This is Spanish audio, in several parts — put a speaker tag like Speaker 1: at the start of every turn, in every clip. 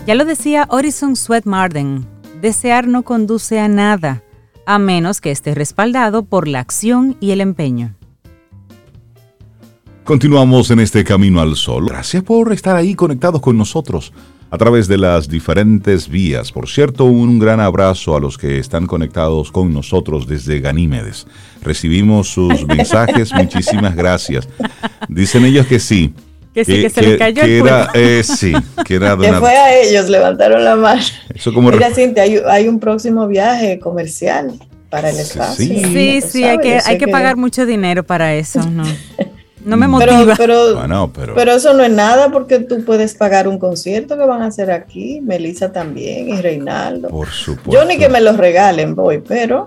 Speaker 1: Ya lo decía Orison Swett Marden, desear no conduce a nada, a menos que esté respaldado por la acción y el empeño.
Speaker 2: Continuamos en este Camino al Sol. Gracias por estar ahí conectados con nosotros a través de las diferentes vías. Por cierto, un gran abrazo a los que están conectados con nosotros desde Ganímedes. Recibimos sus mensajes, muchísimas gracias. Dicen ellos que sí.
Speaker 1: Que sí, que se les cayó el
Speaker 2: pulpo. Sí, que era de
Speaker 3: que fue a ellos, levantaron la mano.
Speaker 2: Eso como
Speaker 3: Mira, Cintia, hay un próximo viaje comercial para el espacio.
Speaker 1: Sí, hay que pagar mucho dinero para eso, ¿no? No me motiva.
Speaker 3: Pero eso no es nada, porque tú puedes pagar un concierto que van a hacer aquí, Melissa también y Reinaldo.
Speaker 2: Por supuesto.
Speaker 3: Yo ni que me los regalen voy, pero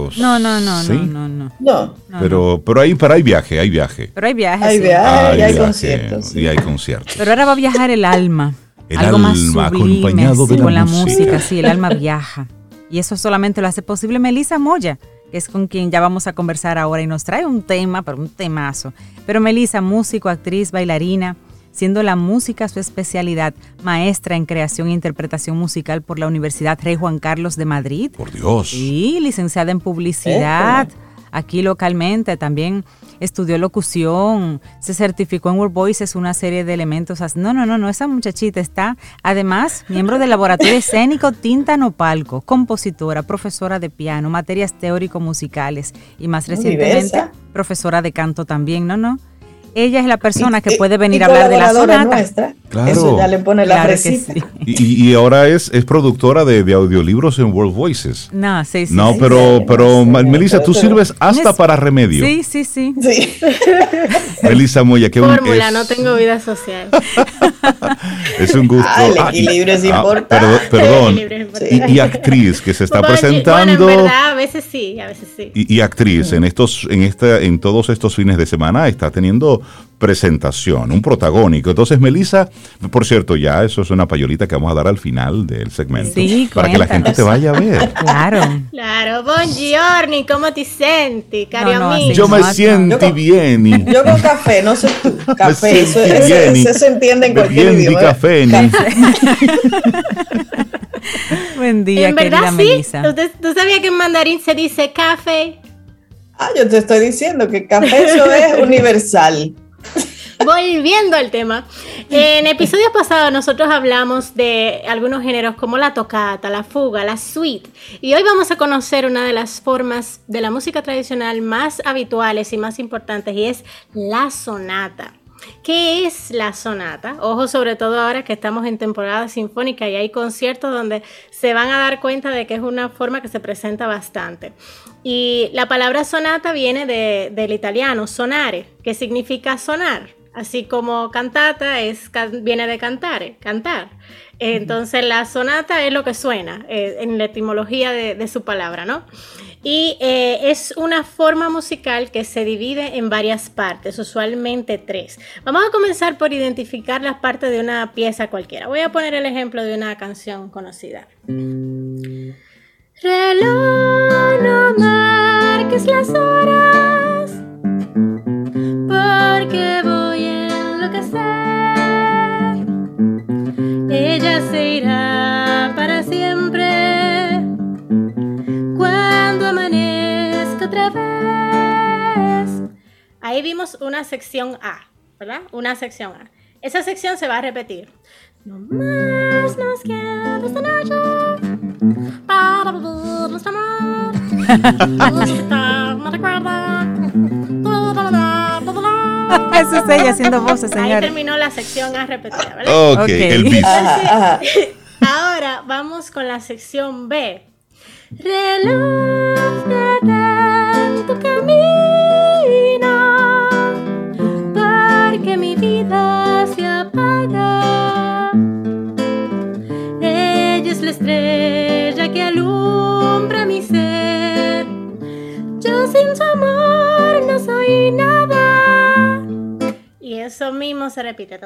Speaker 2: no. Pero hay viaje.
Speaker 1: Pero hay viaje,
Speaker 3: hay conciertos.
Speaker 2: Y hay conciertos.
Speaker 1: Pero ahora va a viajar el alma.
Speaker 2: Algo más sublime, acompañado de
Speaker 1: con la
Speaker 2: música.
Speaker 1: música, sí, el alma viaja. Y eso solamente lo hace posible Melissa Moya, que es con quien ya vamos a conversar ahora y nos trae un tema, pero un temazo. Pero Melissa, músico, actriz, bailarina, siendo la música su especialidad, maestra en creación e interpretación musical por la Universidad Rey Juan Carlos de Madrid.
Speaker 2: Por Dios.
Speaker 1: Y licenciada en publicidad, aquí localmente también. Estudió locución, se certificó en World Voices, una serie de elementos. No, esa muchachita está, además, miembro del laboratorio escénico Tíntano Palco, compositora, profesora de piano, materias teórico-musicales y más recientemente profesora de canto también, Ella es la persona que puede venir a hablar de la sonata.
Speaker 3: Nuestra.
Speaker 2: Claro.
Speaker 3: Eso ya le pone la fresita.
Speaker 1: Sí.
Speaker 2: Y ahora es productora de audiolibros en World Voices.
Speaker 1: Sí.
Speaker 2: Pero Melissa, tú sirves hasta para remedio.
Speaker 1: Sí.
Speaker 2: Melissa Moya, que
Speaker 4: fórmula, no tengo vida social.
Speaker 2: Es un gusto.
Speaker 3: El equilibrio es importante.
Speaker 2: Perdón. Y actriz que se está presentando.
Speaker 4: Bueno, en verdad, a veces sí.
Speaker 2: Y actriz en todos estos fines de semana está teniendo presentación, un protagónico. Entonces, Melissa, por cierto, ya eso es una payolita que vamos a dar al final del segmento.
Speaker 1: Sí,
Speaker 2: para que la gente te vaya a ver.
Speaker 4: Claro, buongiorno, ¿cómo te senti, cari amigo?
Speaker 2: Yo me siento bien.
Speaker 3: Yo con café, no sé tú. Café, eso se entiende en cualquier idioma.
Speaker 2: Café.
Speaker 1: Buen día,
Speaker 4: en verdad,
Speaker 1: Melissa.
Speaker 4: ¿Tú sabías que en mandarín se dice café?
Speaker 3: Yo te estoy diciendo que café eso es universal.
Speaker 4: Volviendo al tema, en episodios pasados nosotros hablamos de algunos géneros como la toccata, la fuga, la suite, y hoy vamos a conocer una de las formas de la música tradicional más habituales y más importantes, y es la sonata. ¿Qué es la sonata? Ojo, sobre todo ahora que estamos en temporada sinfónica y hay conciertos donde se van a dar cuenta de que es una forma que se presenta bastante. Y la palabra sonata viene del italiano sonare, que significa sonar, así como cantata viene de cantare, cantar. Entonces la sonata es lo que suena en la etimología de su palabra, ¿no? Y es una forma musical que se divide en varias partes, usualmente 3. Vamos a comenzar por identificar las partes de una pieza cualquiera. Voy a poner el ejemplo de una canción conocida. Reloj, no marques las horas, porque voy a enloquecer. Ella se irá para siempre cuando amanezca otra vez. Ahí vimos una sección A, ¿verdad? Una sección A. Esa sección se va a repetir. No más nos queda esta noche para vivir nuestro amor.
Speaker 1: Eso es ella haciendo voces, señores.
Speaker 4: Ahí terminó la sección A repetida, ¿verdad?
Speaker 2: Ok, el bis.
Speaker 4: Ahora vamos con la sección B. Reloj de tu camino, porque mi vida se apaga. Ella es la estrella que alumbra mi ser. Yo sin su amor no soy nada. Y eso mismo se repite.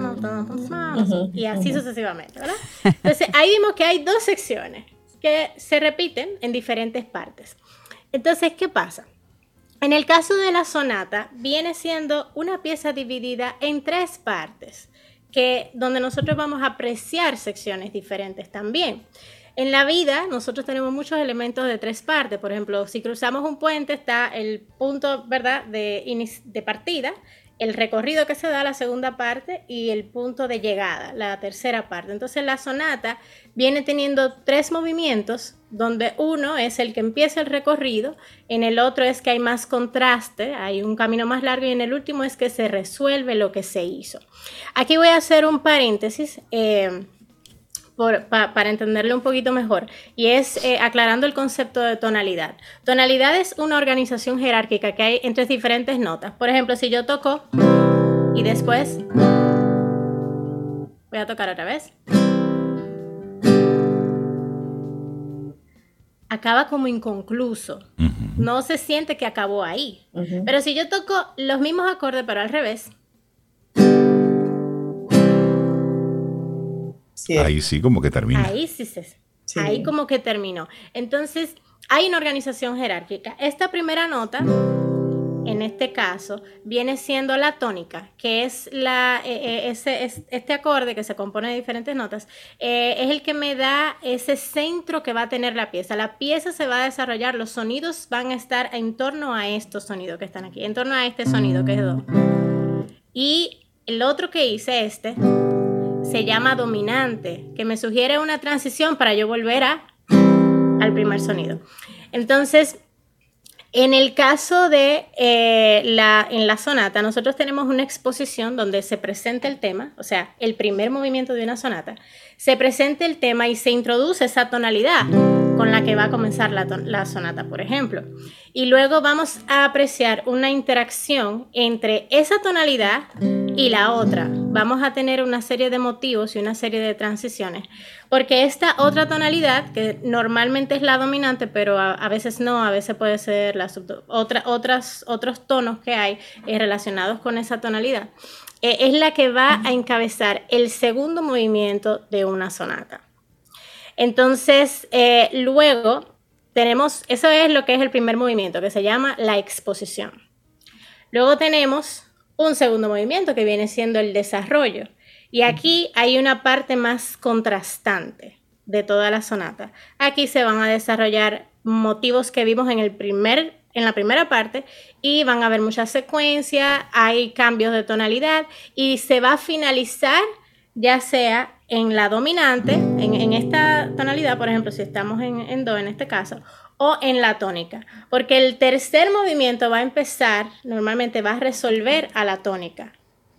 Speaker 4: Y así sucesivamente, ¿verdad? Entonces ahí vimos que hay 2 secciones que se repiten en diferentes partes. Entonces, ¿qué pasa? En el caso de la sonata, viene siendo una pieza dividida en 3 partes, donde nosotros vamos a apreciar secciones diferentes también. En la vida nosotros tenemos muchos elementos de 3 partes. Por ejemplo, si cruzamos un puente está el punto, ¿verdad?, de partida, el recorrido que se da, la segunda parte, y el punto de llegada, la tercera parte. Entonces la sonata viene teniendo 3 movimientos, donde uno es el que empieza el recorrido, en el otro es que hay más contraste, hay un camino más largo, y en el último es que se resuelve lo que se hizo. Aquí voy a hacer un paréntesis para entenderlo un poquito mejor, y es aclarando el concepto de tonalidad. Tonalidad es una organización jerárquica que hay entre diferentes notas. Por ejemplo, si yo toco y después voy a tocar otra vez, acaba como inconcluso. No se siente que acabó ahí. Pero si yo toco los mismos acordes pero al revés,
Speaker 2: sí, ahí sí como que termina.
Speaker 4: Ahí sí. Ahí como que terminó. Entonces, hay una organización jerárquica. Esta primera nota, en este caso, viene siendo la tónica, que es este acorde que se compone de diferentes notas, es el que me da ese centro que va a tener la pieza. La pieza se va a desarrollar, los sonidos van a estar en torno a estos sonidos que están aquí, en torno a este sonido que es do. Y el otro que hice, se llama dominante, que me sugiere una transición para yo volver al primer sonido. Entonces, en el caso de en la sonata, nosotros tenemos una exposición donde se presenta el tema, o sea, el primer movimiento de una sonata, se presenta el tema y se introduce esa tonalidad con la que va a comenzar la sonata, por ejemplo. Y luego vamos a apreciar una interacción entre esa tonalidad y la otra. Vamos a tener una serie de motivos y una serie de transiciones, porque esta otra tonalidad, que normalmente es la dominante, pero a veces no, a veces puede ser otros tonos que hay relacionados con esa tonalidad, es la que va a encabezar el segundo movimiento de una sonata. Entonces, luego tenemos, eso es lo que es el primer movimiento, que se llama la exposición. Luego tenemos un segundo movimiento que viene siendo el desarrollo. Y aquí hay una parte más contrastante de toda la sonata. Aquí se van a desarrollar motivos que vimos en la primera parte, y van a haber muchas secuencias, hay cambios de tonalidad, y se va a finalizar ya sea en la dominante, en esta tonalidad, por ejemplo, si estamos en do en este caso, o en la tónica, porque el tercer movimiento va a empezar, normalmente va a resolver a la tónica,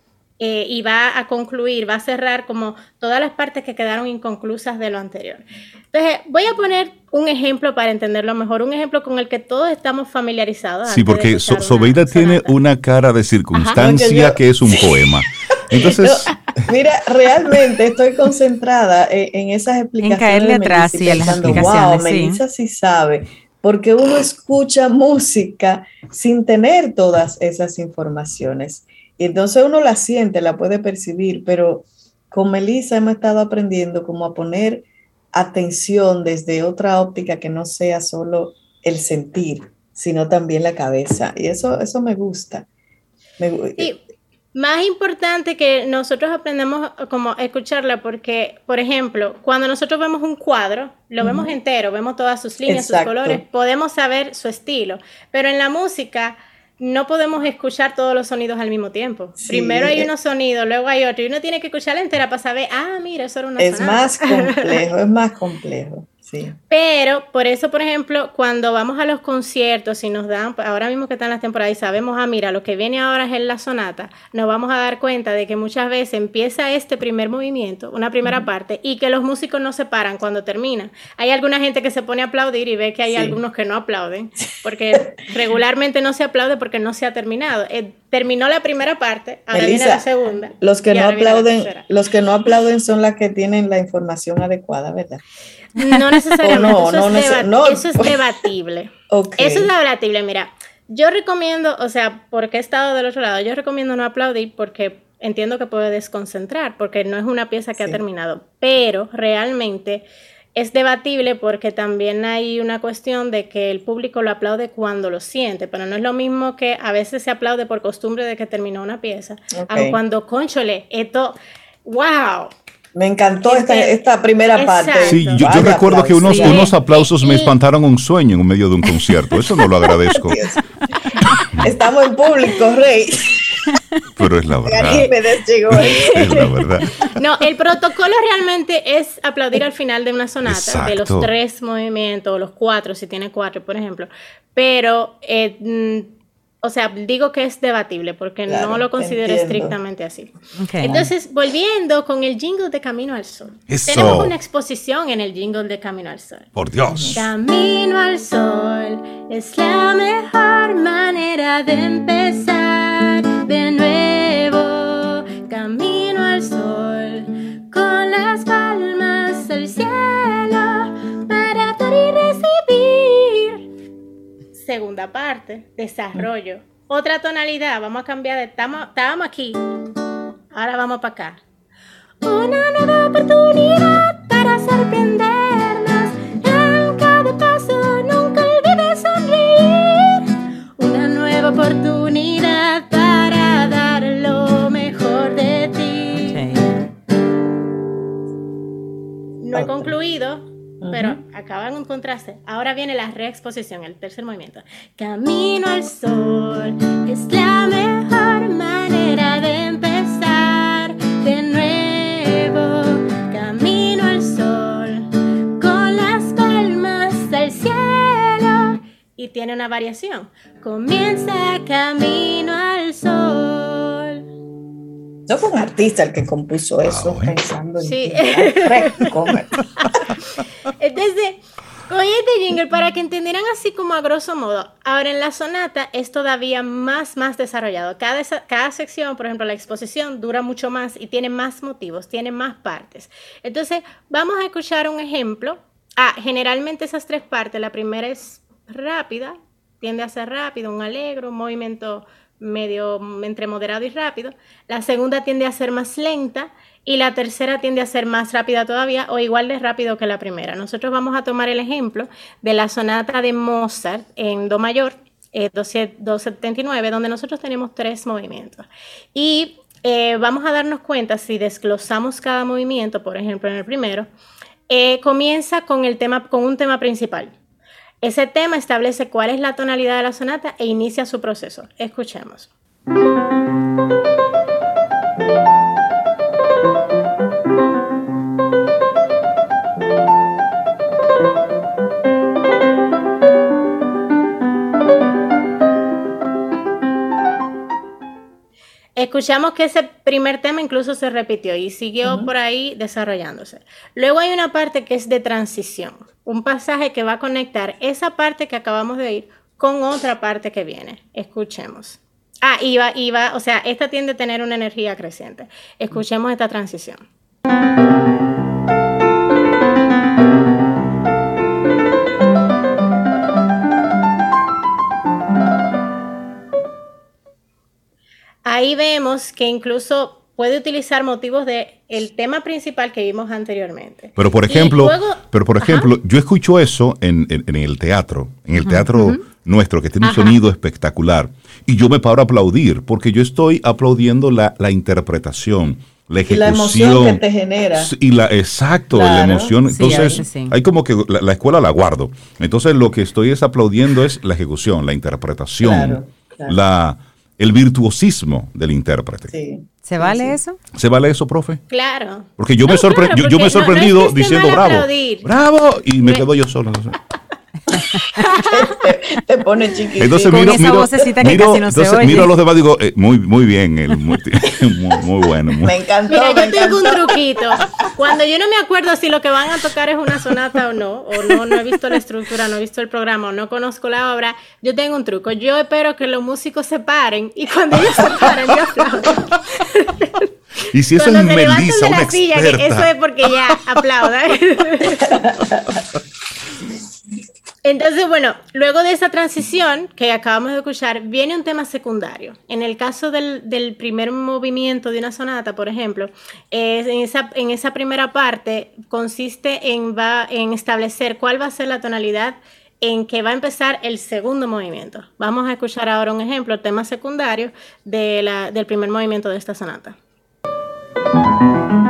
Speaker 4: y va a concluir, va a cerrar como todas las partes que quedaron inconclusas de lo anterior. Entonces, voy a poner un ejemplo para entenderlo mejor, un ejemplo con el que todos estamos familiarizados.
Speaker 2: Sí, porque Sobeida tiene una cara de circunstancia que es un poema. Entonces,
Speaker 3: mira, realmente estoy concentrada en esas explicaciones.
Speaker 1: En caerle atrás, sí, a las explicaciones.
Speaker 3: Wow, Melissa sí sabe, porque uno escucha música sin tener todas esas informaciones. Y entonces uno la siente, la puede percibir, pero con Melissa hemos estado aprendiendo como a poner atención desde otra óptica que no sea solo el sentir, sino también la cabeza. Y eso me gusta.
Speaker 4: Sí. Más importante que nosotros aprendamos como a escucharla, porque, por ejemplo, cuando nosotros vemos un cuadro, lo vemos entero, vemos todas sus líneas, sus colores, podemos saber su estilo, pero en la música no podemos escuchar todos los sonidos al mismo tiempo. Sí. Primero hay unos sonidos, luego hay otro, y uno tiene que escucharla entera para saber, mira, eso era una sonata.
Speaker 3: Es más complejo. Sí.
Speaker 4: Pero por eso, por ejemplo, cuando vamos a los conciertos y nos dan, ahora mismo que están las temporadas y sabemos, mira, lo que viene ahora es en la sonata, nos vamos a dar cuenta de que muchas veces empieza este primer movimiento, una primera parte, y que los músicos no se paran cuando termina. Hay alguna gente que se pone a aplaudir y ve que hay algunos que no aplauden, porque regularmente no se aplaude porque no se ha terminado. Terminó la primera parte, ahora
Speaker 3: Melissa,
Speaker 4: viene la segunda.
Speaker 3: Los que no aplauden son las que tienen la información adecuada, ¿verdad?
Speaker 4: No necesariamente, eso es debatible. Okay. Eso es debatible, mira, yo recomiendo, o sea, porque he estado del otro lado, yo recomiendo no aplaudir porque entiendo que puede desconcentrar, porque no es una pieza que ha terminado, pero realmente es debatible porque también hay una cuestión de que el público lo aplaude cuando lo siente, pero no es lo mismo que a veces se aplaude por costumbre de que terminó una pieza, aun cuando, cónchole, esto... ¡Wow!
Speaker 3: Me encantó esta primera parte.
Speaker 2: Sí, yo recuerdo que unos aplausos me espantaron un sueño en medio de un concierto. Eso no lo agradezco.
Speaker 3: Estamos en público, Rey.
Speaker 2: Pero es la verdad.
Speaker 3: Es
Speaker 2: la verdad.
Speaker 4: No, el protocolo realmente es aplaudir al final de una sonata. Exacto. De los 3 movimientos, o los 4, si tiene 4, por ejemplo. Pero, o sea, digo que es debatible porque no lo considero estrictamente así. Okay. Entonces, volviendo con el jingle de Camino al Sol.
Speaker 2: Eso.
Speaker 4: Tenemos una exposición en el jingle de Camino al Sol.
Speaker 2: Por Dios.
Speaker 4: Camino al Sol es la mejor manera de empezar de nuevo. Camino al Sol con las palmas al cielo para dar y recibir. Segunda parte, desarrollo. Otra tonalidad, vamos a cambiar de... Estábamos aquí, ahora vamos para acá. Una nueva oportunidad para sorprendernos. En cada paso nunca olvides sonreír. Una nueva oportunidad para dar lo mejor de ti. Okay. No he concluido. Pero acaban de encontrarse. Ahora viene la reexposición, el tercer movimiento. Camino al Sol es la mejor manera de empezar de nuevo. Camino al Sol con las palmas al cielo. Y tiene una variación. Comienza Camino al Sol.
Speaker 3: No fue un artista el que compuso eso, pensando en
Speaker 4: sí.
Speaker 3: Entonces,
Speaker 4: con este jingle, para que entendieran así como a grosso modo, ahora en la sonata es todavía más desarrollado. Cada sección, por ejemplo, la exposición dura mucho más y tiene más motivos, tiene más partes. Entonces, vamos a escuchar un ejemplo. Generalmente esas 3 partes, la primera es rápida, tiende a ser rápido, un alegro, un movimiento medio entre moderado y rápido. La segunda tiende a ser más lenta y la tercera tiende a ser más rápida todavía o igual de rápido que la primera. Nosotros vamos a tomar el ejemplo de la sonata de Mozart en Do mayor, 279, donde nosotros tenemos 3 movimientos. Y vamos a darnos cuenta, si desglosamos cada movimiento, por ejemplo en el primero, comienza con un tema principal. Ese tema establece cuál es la tonalidad de la sonata e inicia su proceso. Escuchemos. Escuchamos que ese primer tema incluso se repitió y siguió por ahí desarrollándose. Luego hay una parte que es de transición, un pasaje que va a conectar esa parte que acabamos de oír con otra parte que viene. Escuchemos. O sea, esta tiende a tener una energía creciente. Escuchemos esta transición. Ahí vemos que incluso puede utilizar motivos del tema principal que vimos anteriormente.
Speaker 2: Pero por ejemplo, yo escucho eso en el teatro, nuestro, que tiene un sonido espectacular, y yo me paro a aplaudir, porque yo estoy aplaudiendo la interpretación, la ejecución. Y la emoción
Speaker 3: que te genera.
Speaker 2: Y la emoción. Entonces, sí, hay como que la escuela la guardo. Entonces, lo que estoy es aplaudiendo es la ejecución, la interpretación, el virtuosismo del intérprete.
Speaker 3: Sí.
Speaker 1: ¿Se vale eso?
Speaker 2: ¿Se vale eso, profe?
Speaker 4: Claro.
Speaker 2: Porque yo me he sorprendido diciendo bravo, bravo, y me quedo yo solo.
Speaker 3: te pone chiquitito.
Speaker 2: Entonces
Speaker 1: miro
Speaker 2: a los demás y digo, muy bien, muy bueno.
Speaker 3: Me encantó.
Speaker 4: Mira, yo tengo un truquito. Cuando yo no me acuerdo si lo que van a tocar es una sonata o no he visto la estructura, no he visto el programa, o no conozco la obra, yo tengo un truco. Yo espero que los músicos se paren y cuando ellos se paren, yo aplaudo.
Speaker 2: Y si eso es Melissa, una experta.
Speaker 4: Eso es porque ya aplauda. Entonces, bueno, luego de esa transición que acabamos de escuchar, viene un tema secundario. En el caso del primer movimiento de una sonata, por ejemplo, en esa primera parte consiste en establecer cuál va a ser la tonalidad en que va a empezar el segundo movimiento. Vamos a escuchar ahora un ejemplo, el tema secundario del primer movimiento de esta sonata.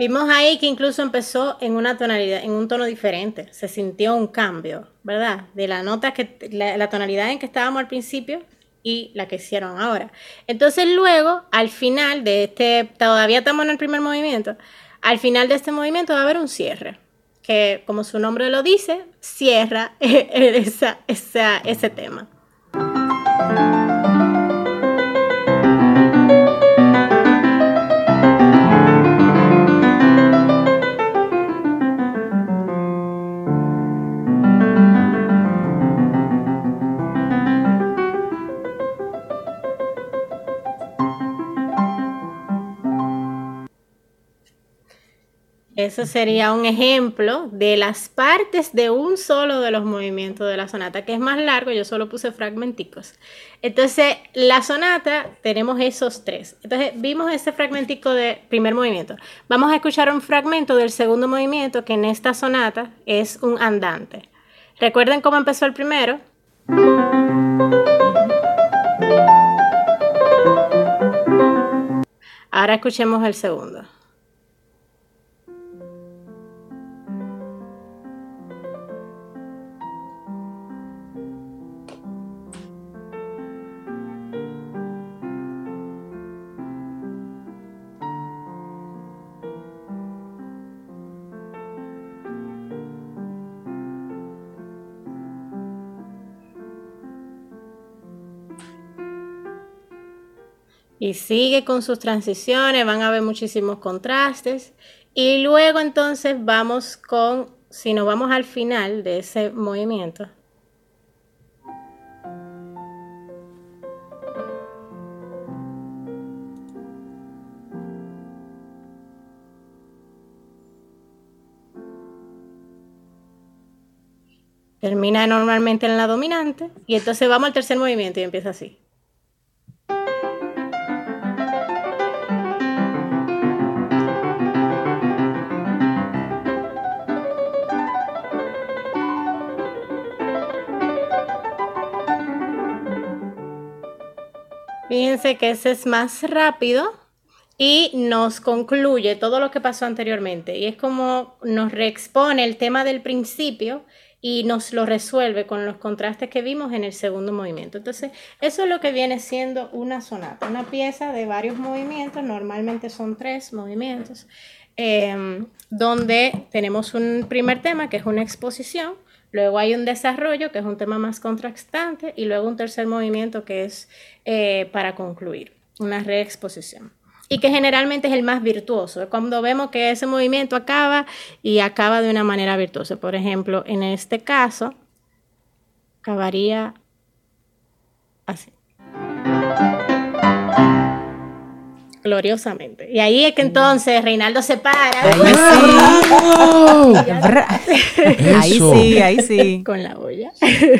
Speaker 4: Vimos ahí que incluso empezó en una tonalidad, en un tono diferente. Se sintió un cambio, ¿verdad? De la nota la tonalidad en que estábamos al principio y la que hicieron ahora. Entonces luego, al final de todavía estamos en el primer movimiento, al final de este movimiento va a haber un cierre, que como su nombre lo dice, cierra ese tema. Eso sería un ejemplo de las partes de un solo de los movimientos de la sonata, que es más largo, yo solo puse fragmenticos. Entonces, la sonata tenemos esos 3. Entonces, vimos ese fragmentico de primer movimiento. Vamos a escuchar un fragmento del segundo movimiento, que en esta sonata es un andante. ¿Recuerden cómo empezó el primero? Ahora escuchemos el segundo. Y sigue con sus transiciones, van a haber muchísimos contrastes. Y luego entonces vamos si nos vamos al final de ese movimiento. Termina normalmente en la dominante y entonces vamos al tercer movimiento y empieza así. Fíjense que ese es más rápido y nos concluye todo lo que pasó anteriormente. Y es como nos reexpone el tema del principio y nos lo resuelve con los contrastes que vimos en el segundo movimiento. Entonces, eso es lo que viene siendo una sonata. Una pieza de varios movimientos, normalmente son 3 movimientos, donde tenemos un primer tema que es una exposición. Luego hay un desarrollo, que es un tema más contrastante, y luego un tercer movimiento que es para concluir, una reexposición. Y que generalmente es el más virtuoso, cuando vemos que ese movimiento acaba y acaba de una manera virtuosa. Por ejemplo, en este caso, acabaría así. Gloriosamente. Y ahí es que entonces Reinaldo se para.
Speaker 1: Ahí sí.
Speaker 4: Con la olla.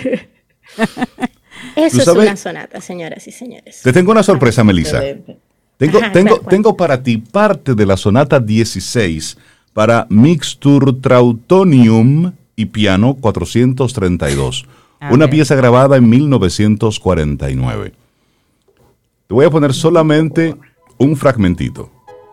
Speaker 4: Eso es una sonata, señoras y señores.
Speaker 2: Te tengo una sorpresa, Melissa. Tengo para ti parte de la sonata 16 para Mixtur Trautonium y piano 432. Una pieza grabada en 1949. Te voy a poner solamente un fragmentito.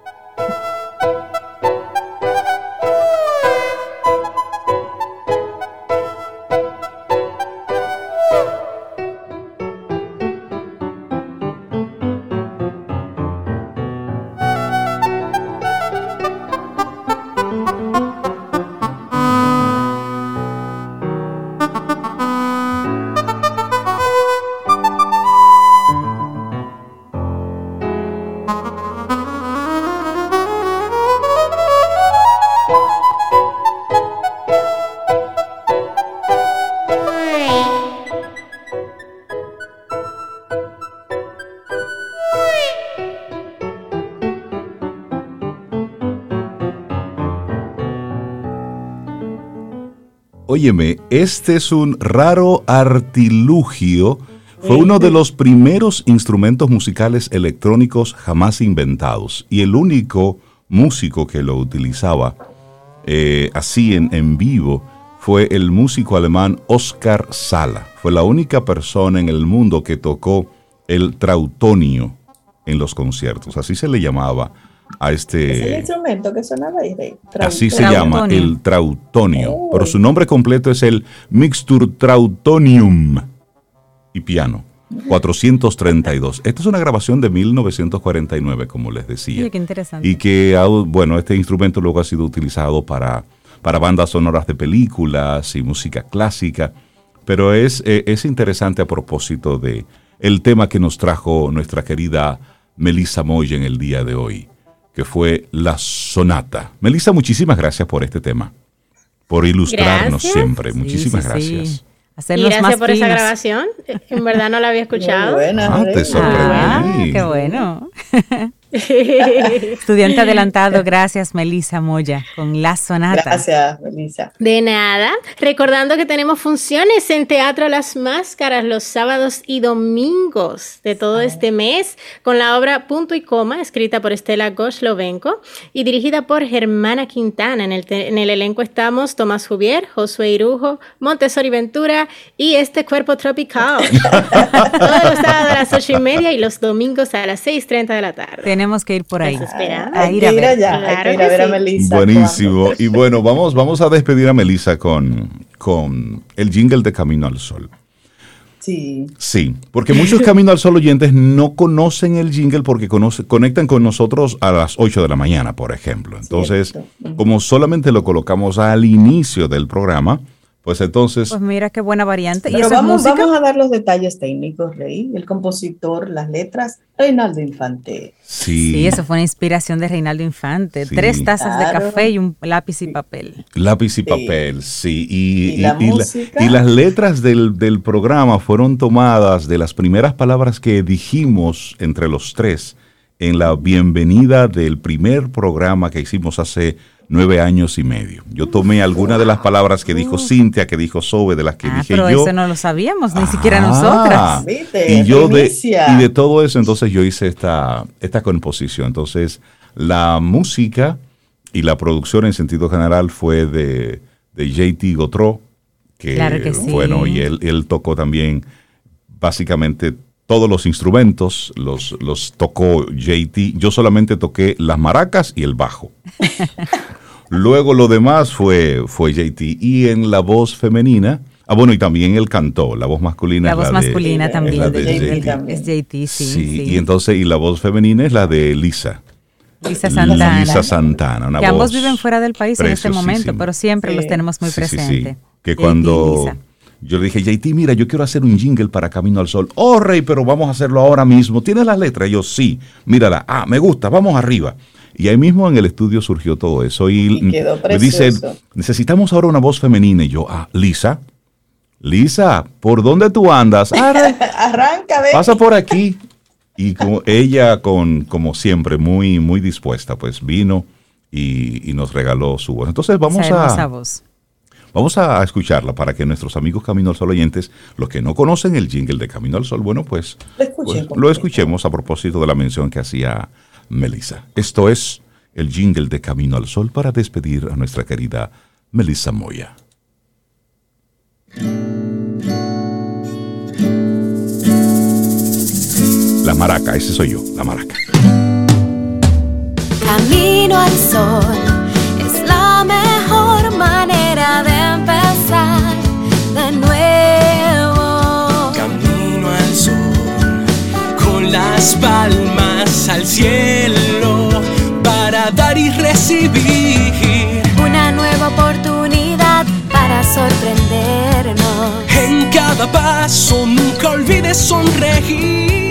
Speaker 2: Óyeme, este es un raro artilugio. Fue uno de los primeros instrumentos musicales electrónicos jamás inventados y el único músico que lo utilizaba así en vivo fue el músico alemán Oskar Sala. Fue la única persona en el mundo que tocó el trautonio en los conciertos. Así se le llamaba a
Speaker 3: ¿Es el instrumento que sonaba ahí, Rey?
Speaker 2: Así se llama, el trautonio.
Speaker 3: Oh.
Speaker 2: Pero su nombre completo es el Mixtur Trautonium y piano. 432. Esta es una grabación de 1949, como les decía.
Speaker 1: Sí, qué interesante.
Speaker 2: Y que, bueno, este instrumento luego ha sido utilizado para bandas sonoras de películas y música clásica. Pero es interesante a propósito de el tema que nos trajo nuestra querida Melissa Moya en el día de hoy, que fue la sonata. Melissa, muchísimas gracias por este tema, por ilustrarnos siempre. Muchísimas gracias.
Speaker 1: Sí.
Speaker 4: Y gracias por esa grabación. En verdad no la había escuchado.
Speaker 3: Muy buena,
Speaker 2: te sorprendí.
Speaker 1: Qué bueno. Estudiante adelantado, gracias Melissa Moya con la sonata.
Speaker 3: Gracias, Melissa.
Speaker 4: De nada. Recordando que tenemos funciones en Teatro Las Máscaras los sábados y domingos de todo este mes con la obra Punto y Coma, escrita por Estela Goslovenko y dirigida por Germana Quintana. En el elenco estamos Tomás Juvier, Josué Irujo, Montessori Ventura y Este Cuerpo Tropical. Todos los sábados a las 8:30 y los domingos a las 6:30 de la tarde.
Speaker 1: Tenemos que ir por ahí.
Speaker 3: Hay que ir allá, hay que ir a ver a Melissa.
Speaker 2: Buenísimo. Y bueno, vamos a despedir a Melissa con el jingle de Camino al Sol.
Speaker 3: Sí.
Speaker 2: Sí, porque muchos Camino al Sol oyentes no conocen el jingle porque conectan con nosotros a las 8 de la mañana, por ejemplo. Entonces, como solamente lo colocamos al inicio del programa, pues entonces...
Speaker 1: Pues mira qué buena variante.
Speaker 3: Pero vamos a dar los detalles técnicos, Rey. El compositor, las letras, Reinaldo Infante.
Speaker 2: Sí,
Speaker 1: eso fue una inspiración de Reinaldo Infante.
Speaker 2: Sí.
Speaker 1: 3 tazas de café y un lápiz y papel.
Speaker 2: Lápiz y papel, sí.
Speaker 3: ¿Y la música?
Speaker 2: Y las letras del programa fueron tomadas de las primeras palabras que dijimos entre los tres en la bienvenida del primer programa que hicimos hace 9 años y medio. Yo tomé algunas de las palabras que dijo Cintia, que dijo Sobe, de las que dije
Speaker 1: pero
Speaker 2: yo.
Speaker 1: Eso no lo sabíamos, ni siquiera nosotras.
Speaker 3: ¿Viste?
Speaker 2: Y yo
Speaker 3: Primicia.
Speaker 2: de todo eso, entonces yo hice esta composición. Entonces, la música y la producción en sentido general fue de JT Gautreau,
Speaker 1: Claro que sí.
Speaker 2: Bueno, y él tocó también básicamente todos los instrumentos, los tocó JT. Yo solamente toqué las maracas y el bajo. Luego lo demás fue JT. Y en la voz femenina, bueno, y también él cantó, la voz masculina.
Speaker 1: La voz masculina también
Speaker 2: es
Speaker 1: de
Speaker 2: JT.
Speaker 1: Es JT, sí.
Speaker 2: Y entonces, y la voz femenina es la de Lisa.
Speaker 1: Lisa Santana.
Speaker 2: Lisa Santana, una
Speaker 1: que
Speaker 2: voz
Speaker 1: ambos viven fuera del país en este momento,
Speaker 2: preciosísima.
Speaker 1: pero siempre los tenemos muy presentes.
Speaker 2: Que
Speaker 1: JT
Speaker 2: cuando...
Speaker 1: y Lisa.
Speaker 2: Yo le dije, JT, mira, yo quiero hacer un jingle para Camino al Sol. Oh, Rey, pero vamos a hacerlo ahora mismo. ¿Tienes las letras? Y yo, sí. Mírala. Ah, me gusta, vamos arriba. Y ahí mismo en el estudio surgió todo eso. Y
Speaker 3: quedó
Speaker 2: me
Speaker 3: precioso.
Speaker 2: dice, necesitamos ahora una voz femenina. Y yo, Lisa, ¿por dónde tú andas?
Speaker 3: Arranca, ven.
Speaker 2: Pasa por aquí. Y ella, como siempre, muy, muy dispuesta, pues vino y nos regaló su voz. Entonces vamos a escucharla para que nuestros amigos Camino al Sol oyentes, los que no conocen el jingle de Camino al Sol, bueno, pues lo escuchemos a propósito de la mención que hacía Melissa. Esto es el jingle de Camino al Sol para despedir a nuestra querida Melissa Moya. La maraca, ese soy yo, la maraca.
Speaker 5: Camino al Sol es la mejor manera de empezar de nuevo.
Speaker 6: Camino al sol, con las palmas al cielo, para dar y recibir
Speaker 5: una nueva oportunidad para sorprendernos.
Speaker 6: En cada paso nunca olvides sonreír.